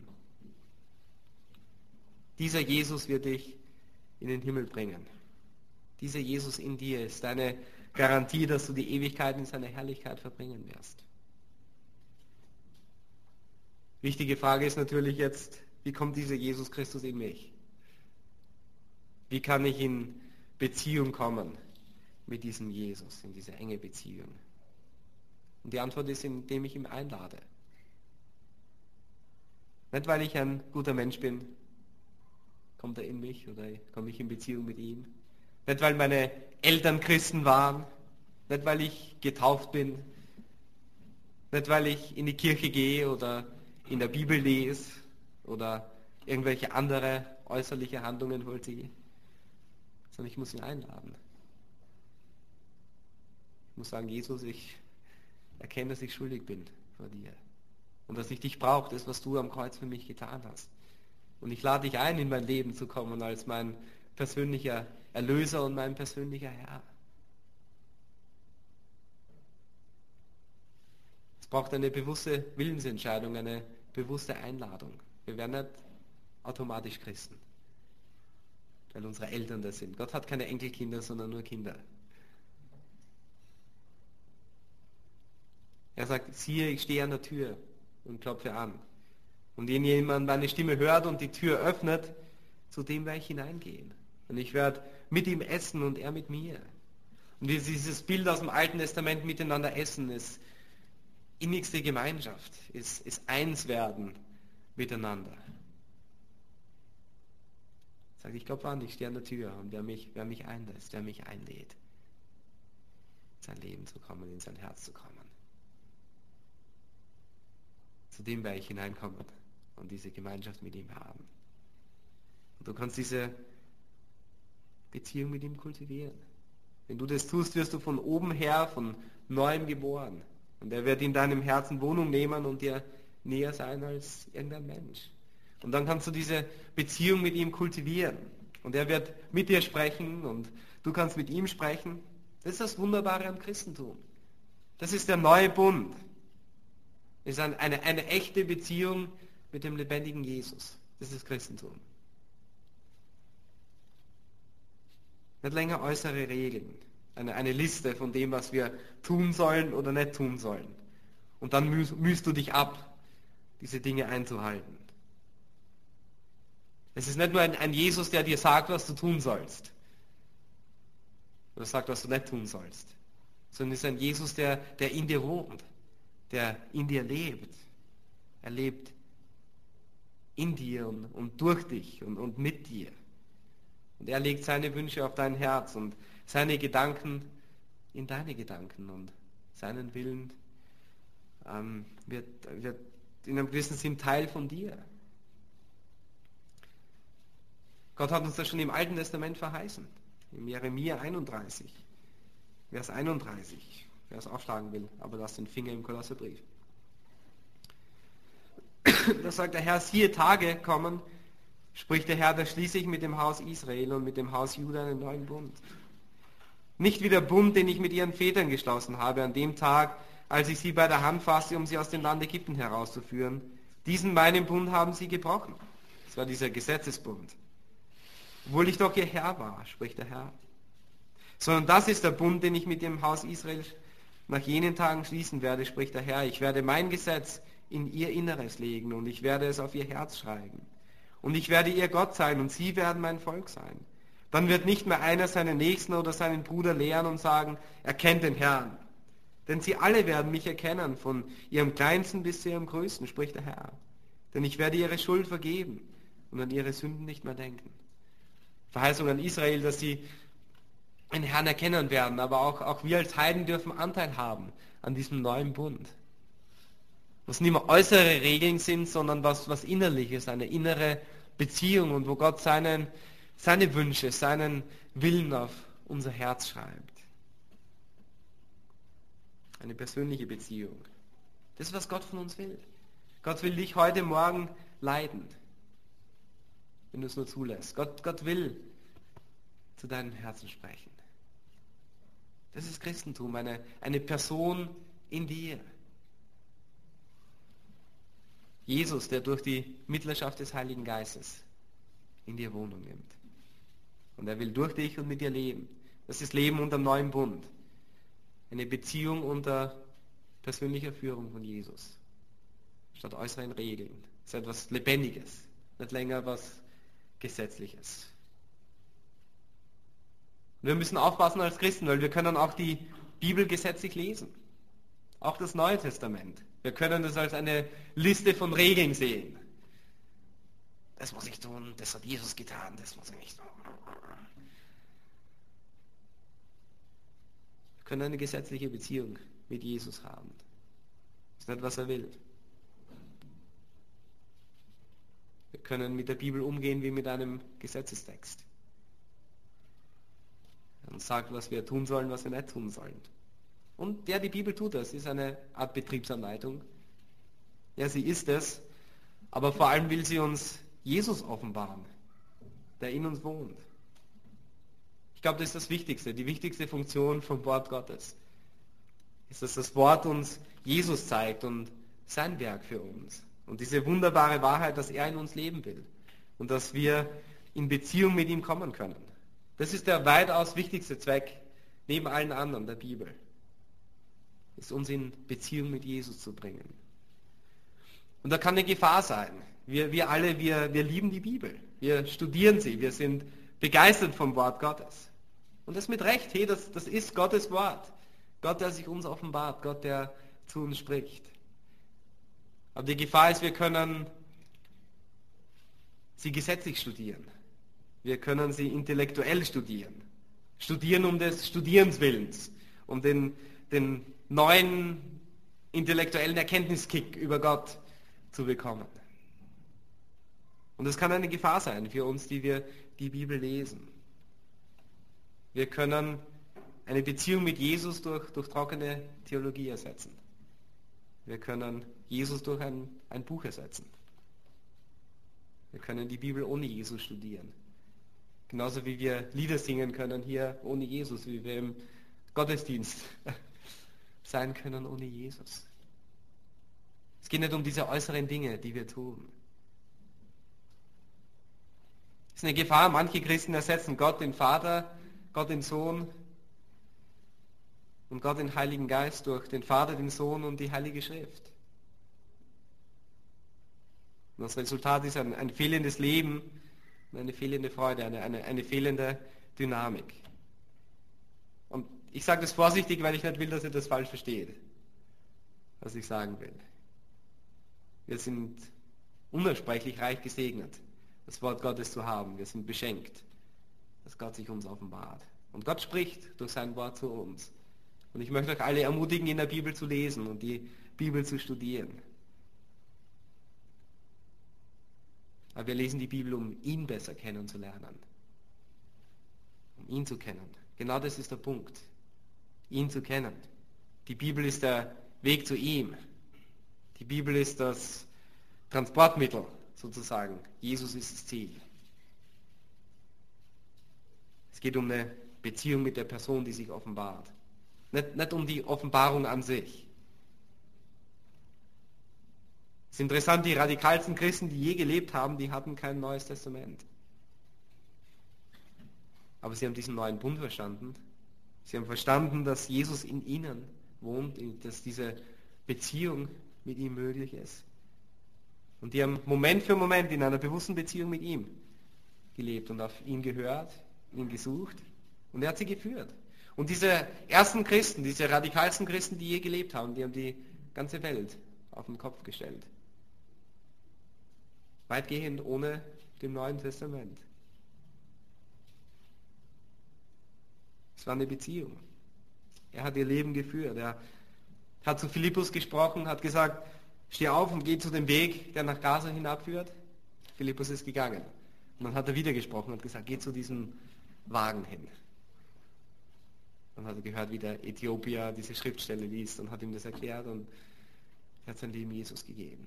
Dieser Jesus wird dich in den Himmel bringen. Dieser Jesus in dir ist deine Garantie, dass du die Ewigkeit in seiner Herrlichkeit verbringen wirst. Wichtige Frage ist natürlich jetzt, wie kommt dieser Jesus Christus in mich? Wie kann ich in Beziehung kommen mit diesem Jesus, in diese enge Beziehung? Und die Antwort ist, indem ich ihn einlade. Nicht, weil ich ein guter Mensch bin, kommt er in mich oder komme ich in Beziehung mit ihm. Nicht, weil meine Eltern Christen waren, nicht, weil ich getauft bin, nicht, weil ich in die Kirche gehe oder in der Bibel lese oder irgendwelche andere äußerliche Handlungen vollziehe, sondern ich muss ihn einladen. Ich muss sagen, Jesus, ich erkenne, dass ich schuldig bin vor dir und dass ich dich brauche, das, was du am Kreuz für mich getan hast. Und ich lade dich ein, in mein Leben zu kommen als mein persönlicher Erlöser und mein persönlicher Herr. Es braucht eine bewusste Willensentscheidung, eine bewusste Einladung. Wir werden nicht automatisch Christen, weil unsere Eltern das sind. Gott hat keine Enkelkinder, sondern nur Kinder. Er sagt, siehe, ich stehe an der Tür und klopfe an. Und wenn jemand meine Stimme hört und die Tür öffnet, zu dem werde ich hineingehen. Und ich werde mit ihm essen und er mit mir. Und dieses Bild aus dem Alten Testament miteinander essen ist innigste Gemeinschaft, ist, ist eins werden miteinander. Sagt, ich klopfe an, ich stehe an der Tür und wer mich, wer mich einlässt, wer mich einlädt, in sein Leben zu kommen, in sein Herz zu kommen. Zu dem werde ich hineinkommen und diese Gemeinschaft mit ihm haben. Und du kannst diese Beziehung mit ihm kultivieren. Wenn du das tust, wirst du von oben her, von neuem geboren. Und er wird in deinem Herzen Wohnung nehmen und dir näher sein als irgendein Mensch. Und dann kannst du diese Beziehung mit ihm kultivieren. Und er wird mit dir sprechen und du kannst mit ihm sprechen. Das ist das Wunderbare am Christentum. Das ist der neue Bund. Das ist eine, eine, eine echte Beziehung mit dem lebendigen Jesus. Das ist das Christentum. Nicht länger äußere Regeln. Eine, eine Liste von dem, was wir tun sollen oder nicht tun sollen. Und dann mühst, mühst du dich ab, diese Dinge einzuhalten. Es ist nicht nur ein, ein Jesus, der dir sagt, was du tun sollst. Oder sagt, was du nicht tun sollst. Sondern es ist ein Jesus, der, der in dir wohnt. Der in dir lebt. Er lebt in dir und, und durch dich und, und mit dir. Und er legt seine Wünsche auf dein Herz und seine Gedanken in deine Gedanken und seinen Willen ähm, wird, wird in einem gewissen Sinn Teil von dir. Gott hat uns das schon im Alten Testament verheißen. In Jeremia einunddreißig, Vers einunddreißig, wer es aufschlagen will, aber lasst den Finger im Kolosserbrief. Da sagt der Herr, siehe Tage kommen, spricht der Herr, da schließe ich mit dem Haus Israel und mit dem Haus Juda einen neuen Bund. Nicht wie der Bund, den ich mit ihren Vätern geschlossen habe, an dem Tag, als ich sie bei der Hand fasste, um sie aus dem Land Ägypten herauszuführen. Diesen meinen Bund haben sie gebrochen. Das war dieser Gesetzesbund. Obwohl ich doch ihr Herr war, spricht der Herr. Sondern das ist der Bund, den ich mit dem Haus Israel nach jenen Tagen schließen werde, spricht der Herr. Ich werde mein Gesetz in ihr Inneres legen und ich werde es auf ihr Herz schreiben. Und ich werde ihr Gott sein und sie werden mein Volk sein. Dann wird nicht mehr einer seinen Nächsten oder seinen Bruder lehren und sagen, er kennt den Herrn. Denn sie alle werden mich erkennen, von ihrem Kleinsten bis zu ihrem Größten, spricht der Herr. Denn ich werde ihre Schuld vergeben und an ihre Sünden nicht mehr denken. Verheißung an Israel, dass sie den Herrn erkennen werden, aber auch, auch wir als Heiden dürfen Anteil haben an diesem neuen Bund. Was nicht mehr äußere Regeln sind, sondern was, was Innerliches, eine innere Beziehung und wo Gott seinen, seine Wünsche, seinen Willen auf unser Herz schreibt. Eine persönliche Beziehung. Das ist, was Gott von uns will. Gott will dich heute Morgen leiden, wenn du es nur zulässt. Gott, Gott will zu deinem Herzen sprechen. Das ist Christentum, eine, eine Person in dir. Jesus, der durch die Mittlerschaft des Heiligen Geistes in dir Wohnung nimmt. Und er will durch dich und mit dir leben. Das ist Leben unter dem neuen Bund. Eine Beziehung unter persönlicher Führung von Jesus. Statt äußeren Regeln. Das ist etwas Lebendiges. Nicht länger was Gesetzliches. Und wir müssen aufpassen als Christen, weil wir können auch die Bibel gesetzlich lesen. Auch das Neue Testament. Wir können das als eine Liste von Regeln sehen. Das muss ich tun, das hat Jesus getan, das muss ich nicht tun. Wir können eine gesetzliche Beziehung mit Jesus haben. Das ist nicht, was er will. Wir können mit der Bibel umgehen wie mit einem Gesetzestext. Er uns sagt, was wir tun sollen, was wir nicht tun sollen. Und ja, die Bibel tut das, ist eine Art Betriebsanleitung. Ja, sie ist es, aber vor allem will sie uns Jesus offenbaren, der in uns wohnt. Ich glaube, das ist das Wichtigste, die wichtigste Funktion vom Wort Gottes. Ist, dass das Wort uns Jesus zeigt und sein Werk für uns. Und diese wunderbare Wahrheit, dass er in uns leben will und dass wir in Beziehung mit ihm kommen können. Das ist der weitaus wichtigste Zweck, neben allen anderen der Bibel. Ist uns in Beziehung mit Jesus zu bringen. Und da kann eine Gefahr sein. Wir, wir alle, wir, wir lieben die Bibel. Wir studieren sie. Wir sind begeistert vom Wort Gottes. Und das mit Recht. Hey, das, das ist Gottes Wort. Gott, der sich uns offenbart. Gott, der zu uns spricht. Aber die Gefahr ist, wir können sie gesetzlich studieren. Wir können sie intellektuell studieren. Studieren um des Studierens Willens. Um den, den neuen intellektuellen Erkenntniskick über Gott zu bekommen. Und das kann eine Gefahr sein für uns, die wir die Bibel lesen. Wir können eine Beziehung mit Jesus durch, durch trockene Theologie ersetzen. Wir können Jesus durch ein, ein Buch ersetzen. Wir können die Bibel ohne Jesus studieren. Genauso wie wir Lieder singen können hier ohne Jesus, wie wir im Gottesdienst sein können ohne Jesus. Es geht nicht um diese äußeren Dinge, die wir tun. Es ist eine Gefahr, manche Christen ersetzen Gott den Vater, Gott den Sohn und Gott den Heiligen Geist durch den Vater, den Sohn und die Heilige Schrift. Und das Resultat ist ein, ein fehlendes Leben und eine fehlende Freude, eine, eine, eine fehlende Dynamik. Und ich sage das vorsichtig, weil ich nicht will, dass ihr das falsch versteht, was ich sagen will. Wir sind unaussprechlich reich gesegnet, das Wort Gottes zu haben. Wir sind beschenkt, dass Gott sich uns offenbart. Und Gott spricht durch sein Wort zu uns. Und ich möchte euch alle ermutigen, in der Bibel zu lesen und die Bibel zu studieren. Aber wir lesen die Bibel, um ihn besser kennenzulernen. Um ihn zu kennen. Genau das ist der Punkt. Ihn zu kennen. Die Bibel ist der Weg zu ihm. Die Bibel ist das Transportmittel sozusagen. Jesus ist das Ziel. Es geht um eine Beziehung mit der Person, die sich offenbart. Nicht, nicht um die Offenbarung an sich. Es ist interessant, die radikalsten Christen, die je gelebt haben, die hatten kein Neues Testament. Aber sie haben diesen neuen Bund verstanden. Sie haben verstanden, dass Jesus in ihnen wohnt, dass diese Beziehung mit ihm möglich ist. Und die haben Moment für Moment in einer bewussten Beziehung mit ihm gelebt und auf ihn gehört, ihn gesucht und er hat sie geführt. Und diese ersten Christen, diese radikalsten Christen, die je gelebt haben, die haben die ganze Welt auf den Kopf gestellt. Weitgehend ohne dem Neuen Testament. Es war eine Beziehung. Er hat ihr Leben geführt. Er hat zu Philippus gesprochen, hat gesagt, steh auf und geh zu dem Weg, der nach Gaza hinabführt. Philippus ist gegangen. Und dann hat er wieder gesprochen und gesagt, geh zu diesem Wagen hin. Dann hat er gehört, wie der Äthiopier diese Schriftstelle liest und hat ihm das erklärt und er hat sein Leben Jesus gegeben.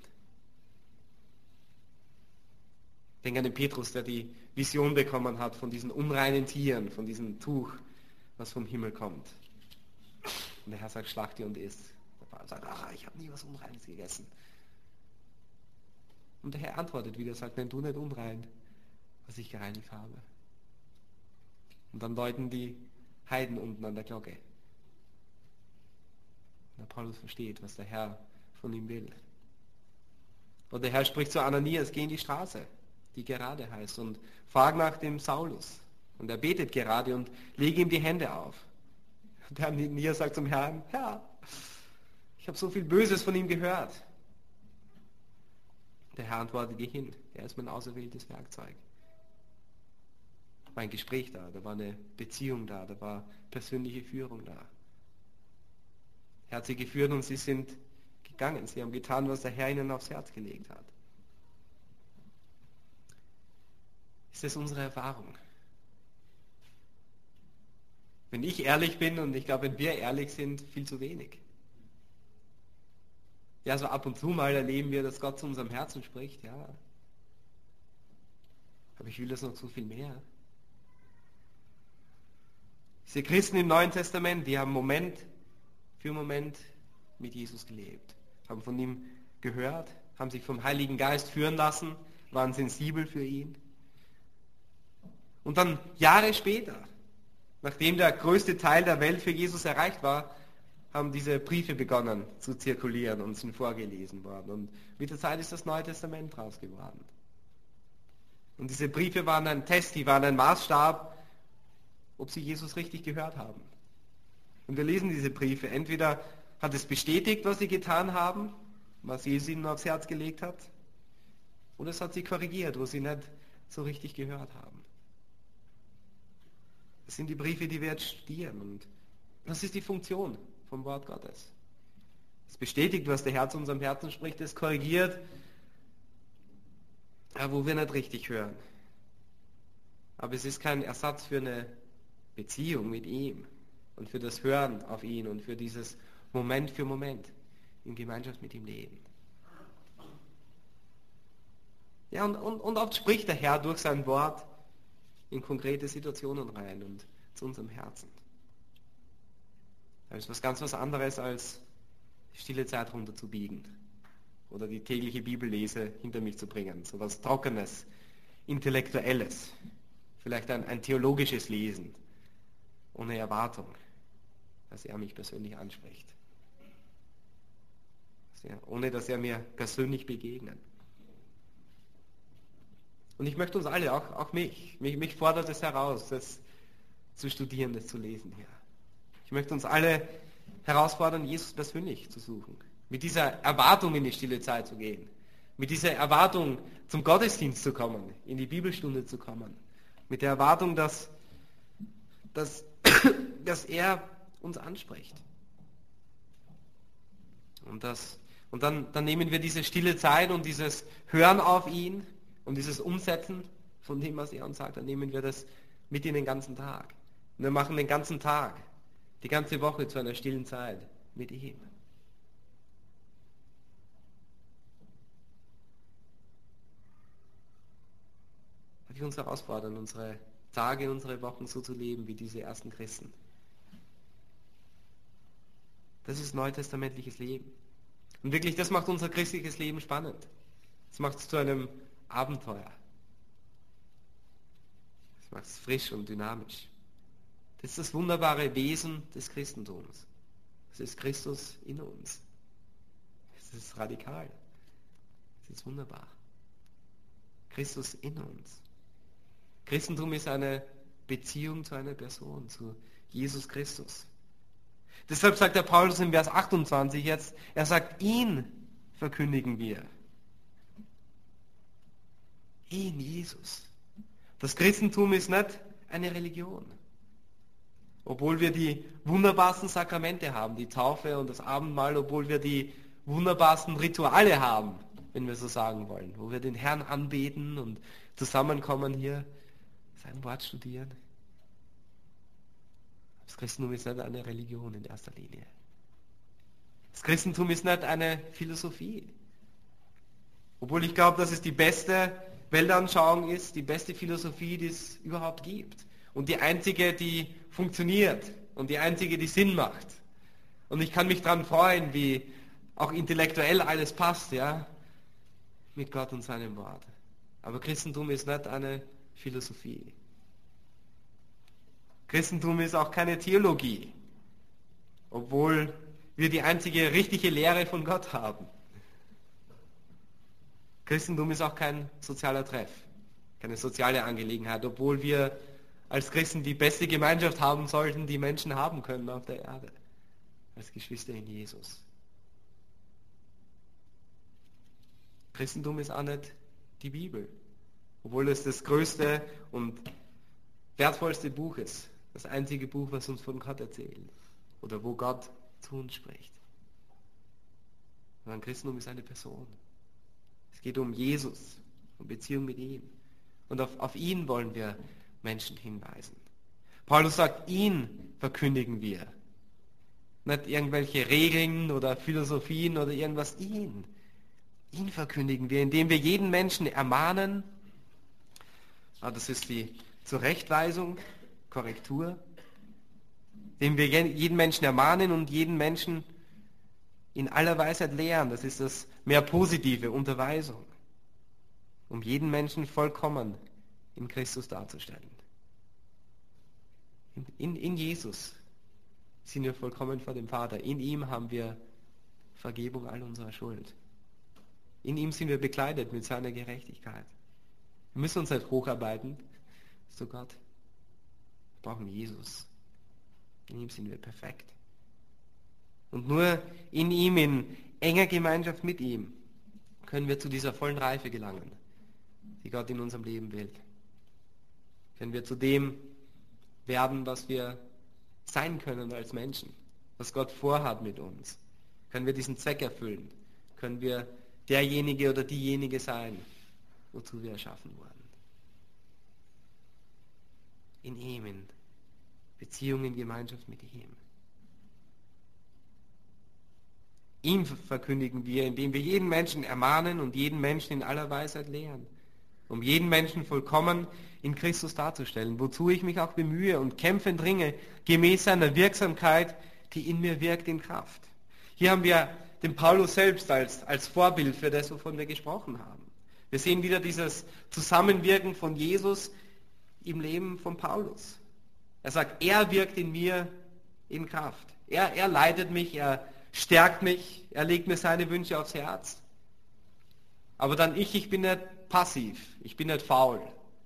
Ich denke an den Petrus, der die Vision bekommen hat von diesen unreinen Tieren, von diesem Tuch, was vom Himmel kommt. Und der Herr sagt, schlag dir und isst. Der Pfarrer sagt, ach, ich habe nie was Unreines gegessen. Und der Herr antwortet wieder, sagt, nein, du nicht unrein, was ich gereinigt habe. Und dann läuten die Heiden unten an der Glocke. Und der Paulus versteht, was der Herr von ihm will. Und der Herr spricht zu Ananias, geh in die Straße, die gerade heißt, und frag nach dem Saulus. Und er betet gerade und lege ihm die Hände auf. Und der Ananias sagt zum Herrn, Herr, ich habe so viel Böses von ihm gehört. Der Herr antwortet, geh hin, er ist mein auserwähltes Werkzeug. Da war ein Gespräch da, da war eine Beziehung da, da war persönliche Führung da. Er hat sie geführt und sie sind gegangen. Sie haben getan, was der Herr ihnen aufs Herz gelegt hat. Ist das unsere Erfahrung? Wenn ich ehrlich bin, und ich glaube, wenn wir ehrlich sind, viel zu wenig. Ja, so ab und zu mal erleben wir, dass Gott zu unserem Herzen spricht, ja. Aber ich will das noch so viel mehr. Diese Christen im Neuen Testament, die haben Moment für Moment mit Jesus gelebt, haben von ihm gehört, haben sich vom Heiligen Geist führen lassen, waren sensibel für ihn. Und dann Jahre später, nachdem der größte Teil der Welt für Jesus erreicht war, haben diese Briefe begonnen zu zirkulieren und sind vorgelesen worden. Und mit der Zeit ist das Neue Testament draus geworden. Und diese Briefe waren ein Test, die waren ein Maßstab, ob sie Jesus richtig gehört haben. Und wir lesen diese Briefe. Entweder hat es bestätigt, was sie getan haben, was Jesus ihnen aufs Herz gelegt hat, oder es hat sie korrigiert, wo sie nicht so richtig gehört haben. Das sind die Briefe, die wir jetzt studieren. Und das ist die Funktion vom Wort Gottes. Es bestätigt, was der Herr zu unserem Herzen spricht, es korrigiert, wo wir nicht richtig hören. Aber es ist kein Ersatz für eine Beziehung mit ihm und für das Hören auf ihn und für dieses Moment für Moment in Gemeinschaft mit ihm leben. Ja, und, und, und oft spricht der Herr durch sein Wort in konkrete Situationen rein und zu unserem Herzen. Das ist was ganz was anderes, als die stille Zeit runterzubiegen oder die tägliche Bibellese hinter mich zu bringen. So was Trockenes, Intellektuelles, vielleicht ein, ein theologisches Lesen, ohne Erwartung, dass er mich persönlich anspricht. Dass er, ohne dass er mir persönlich begegnet. Und ich möchte uns alle, auch, auch mich, mich, mich fordert es heraus, das zu studieren, das zu lesen hier. Ich möchte uns alle herausfordern, Jesus persönlich zu suchen. Mit dieser Erwartung in die stille Zeit zu gehen. Mit dieser Erwartung zum Gottesdienst zu kommen, in die Bibelstunde zu kommen. Mit der Erwartung, dass, dass, dass er uns anspricht. Und, das, und dann, dann nehmen wir diese stille Zeit und dieses Hören auf ihn und dieses Umsetzen von dem, was er uns sagt, dann nehmen wir das mit in den ganzen Tag. Und wir machen den ganzen Tag, die ganze Woche zu einer stillen Zeit mit ihm. Darf ich uns herausfordern, unsere Tage, unsere Wochen so zu leben wie diese ersten Christen. Das ist neutestamentliches Leben. Und wirklich, das macht unser christliches Leben spannend. Das macht es zu einem Abenteuer. Das macht es frisch und dynamisch. Das ist das wunderbare Wesen des Christentums. Das ist Christus in uns. Das ist radikal. Das ist wunderbar. Christus in uns. Christentum ist eine Beziehung zu einer Person, zu Jesus Christus. Deshalb sagt der Paulus in Vers achtundzwanzig jetzt, er sagt, ihn verkündigen wir. Ihn, Jesus. Das Christentum ist nicht eine Religion. Obwohl wir die wunderbarsten Sakramente haben, die Taufe und das Abendmahl, obwohl wir die wunderbarsten Rituale haben, wenn wir so sagen wollen, wo wir den Herrn anbeten und zusammenkommen hier, sein Wort studieren. Das Christentum ist nicht eine Religion in erster Linie. Das Christentum ist nicht eine Philosophie. Obwohl ich glaube, dass es die beste Weltanschauung ist, die beste Philosophie, die es überhaupt gibt. Und die einzige, die funktioniert und die einzige, die Sinn macht. Und ich kann mich daran freuen, wie auch intellektuell alles passt, ja, mit Gott und seinem Wort. Aber Christentum ist nicht eine Philosophie. Christentum ist auch keine Theologie, obwohl wir die einzige richtige Lehre von Gott haben. Christentum ist auch kein sozialer Treff, keine soziale Angelegenheit, obwohl wir als Christen die beste Gemeinschaft haben sollten, die Menschen haben können auf der Erde, als Geschwister in Jesus. Christentum ist auch nicht die Bibel, obwohl es das größte und wertvollste Buch ist, das einzige Buch, was uns von Gott erzählt oder wo Gott zu uns spricht. Sondern Christentum ist eine Person. Es geht um Jesus, um Beziehung mit ihm. Und auf, auf ihn wollen wir Menschen hinweisen. Paulus sagt, ihn verkündigen wir. Nicht irgendwelche Regeln oder Philosophien oder irgendwas, ihn. Ihn verkündigen wir, indem wir jeden Menschen ermahnen. Ah, das ist die Zurechtweisung, Korrektur. Indem wir jeden Menschen ermahnen und jeden Menschen in aller Weisheit lehren. Das ist das mehr positive, Unterweisung. Um jeden Menschen vollkommen in Christus darzustellen. In, in, in Jesus sind wir vollkommen vor dem Vater. In ihm haben wir Vergebung all unserer Schuld. In ihm sind wir bekleidet mit seiner Gerechtigkeit. Wir müssen uns nicht hocharbeiten zu Gott. Wir brauchen Jesus. In ihm sind wir perfekt. Und nur in ihm, in enger Gemeinschaft mit ihm, können wir zu dieser vollen Reife gelangen, die Gott in unserem Leben will. Können wir zu dem werden, was wir sein können als Menschen, was Gott vorhat mit uns. Können wir diesen Zweck erfüllen. Können wir derjenige oder diejenige sein, wozu wir erschaffen wurden. In ihm, in Beziehung, in Gemeinschaft mit ihm. Ihm verkündigen wir, indem wir jeden Menschen ermahnen und jeden Menschen in aller Weisheit lehren, um jeden Menschen vollkommen in Christus darzustellen, wozu ich mich auch bemühe und kämpfe und ringe, gemäß seiner Wirksamkeit, die in mir wirkt, in Kraft. Hier haben wir den Paulus selbst als, als Vorbild für das, wovon wir gesprochen haben. Wir sehen wieder dieses Zusammenwirken von Jesus im Leben von Paulus. Er sagt, er wirkt in mir in Kraft. Er, er leitet mich, er stärkt mich, er legt mir seine Wünsche aufs Herz. Aber dann ich, ich bin nicht passiv, ich bin nicht faul,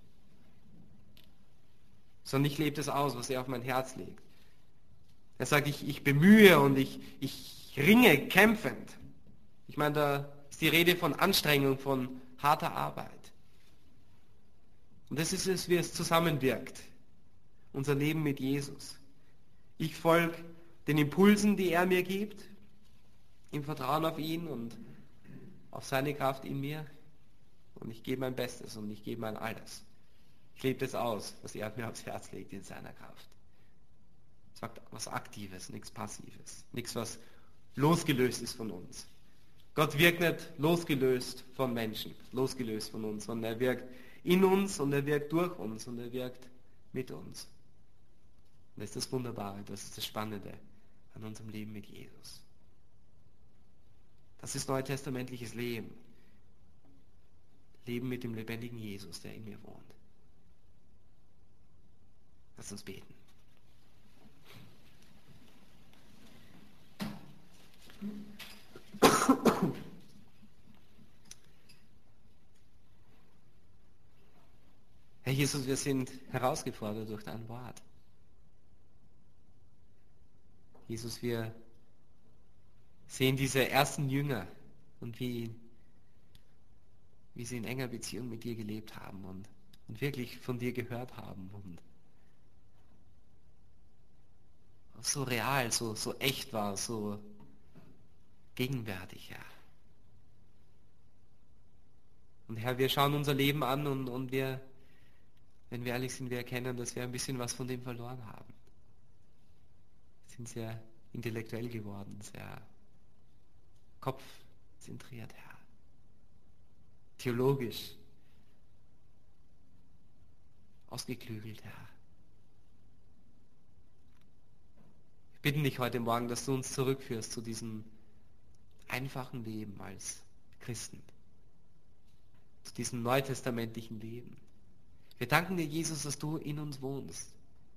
sondern ich lebe das aus, was er auf mein Herz legt. Er sagt, ich, ich bemühe und ich, ich ringe kämpfend. Ich meine, da ist die Rede von Anstrengung, von harter Arbeit. Und das ist es, wie es zusammenwirkt. Unser Leben mit Jesus. Ich folge den Impulsen, die er mir gibt, im Vertrauen auf ihn und auf seine Kraft in mir. Und ich gebe mein Bestes und ich gebe mein Alles. Ich lebe das aus, was er mir aufs Herz legt in seiner Kraft. Es sagt was Aktives, nichts Passives. Nichts, was losgelöst ist von uns. Gott wirkt nicht losgelöst von Menschen, losgelöst von uns, sondern er wirkt in uns und er wirkt durch uns und er wirkt mit uns. Und das ist das Wunderbare, das ist das Spannende an unserem Leben mit Jesus. Das ist neutestamentliches Leben. Leben mit dem lebendigen Jesus, der in mir wohnt. Lass uns beten. Herr Jesus, wir sind herausgefordert durch dein Wort. Jesus, wir sehen diese ersten Jünger und wie, wie sie in enger Beziehung mit dir gelebt haben und, und wirklich von dir gehört haben und so real, so, so echt war, so gegenwärtig, Herr. Und Herr, wir schauen unser Leben an und, und wir, wenn wir ehrlich sind, wir erkennen, dass wir ein bisschen was von dem verloren haben. Wir sind sehr intellektuell geworden, sehr kopfzentriert, Herr. Theologisch ausgeklügelt, Herr. Wir bitten dich heute Morgen, dass du uns zurückführst zu diesem einfachen Leben als Christen, zu diesem neutestamentlichen Leben. Wir danken dir, Jesus, dass du in uns wohnst,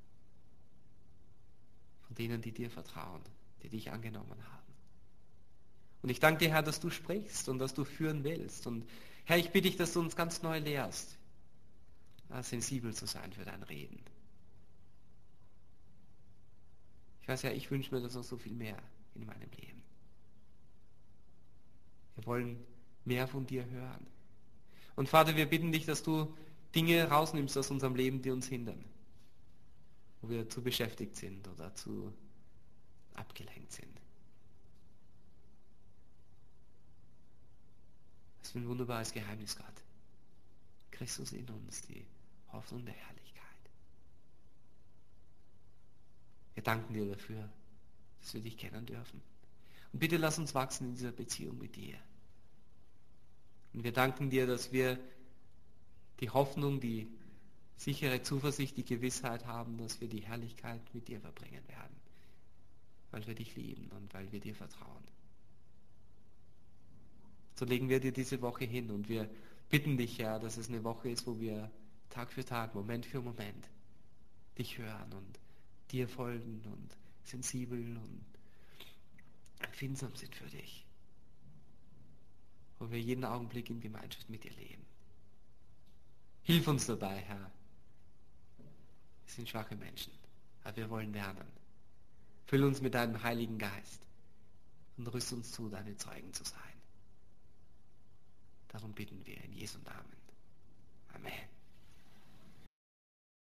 von denen, die dir vertrauen, die dich angenommen haben. Und ich danke dir, Herr, dass du sprichst und dass du führen willst. Und Herr, ich bitte dich, dass du uns ganz neu lehrst, sensibel zu sein für dein Reden. Ich weiß ja, ich wünsche mir das noch so viel mehr in meinem Leben. Wir wollen mehr von dir hören. Und Vater, wir bitten dich, dass du Dinge rausnimmst aus unserem Leben, die uns hindern. Wo wir zu beschäftigt sind oder zu abgelenkt sind. Das ist ein wunderbares Geheimnis, Gott. Christus in uns, die Hoffnung der Herrlichkeit. Wir danken dir dafür, dass wir dich kennen dürfen. Und bitte lass uns wachsen in dieser Beziehung mit dir. Und wir danken dir, dass wir die Hoffnung, die sichere Zuversicht, die Gewissheit haben, dass wir die Herrlichkeit mit dir verbringen werden. Weil wir dich lieben und weil wir dir vertrauen. So legen wir dir diese Woche hin und wir bitten dich, Herr, dass es eine Woche ist, wo wir Tag für Tag, Moment für Moment dich hören und dir folgen und sensibel und empfindsam sind für dich. Wo wir jeden Augenblick in Gemeinschaft mit dir leben. Hilf uns dabei, Herr. Wir sind schwache Menschen, aber wir wollen lernen. Füll uns mit deinem Heiligen Geist und rüst uns zu, deine Zeugen zu sein. Darum bitten wir in Jesu Namen. Amen.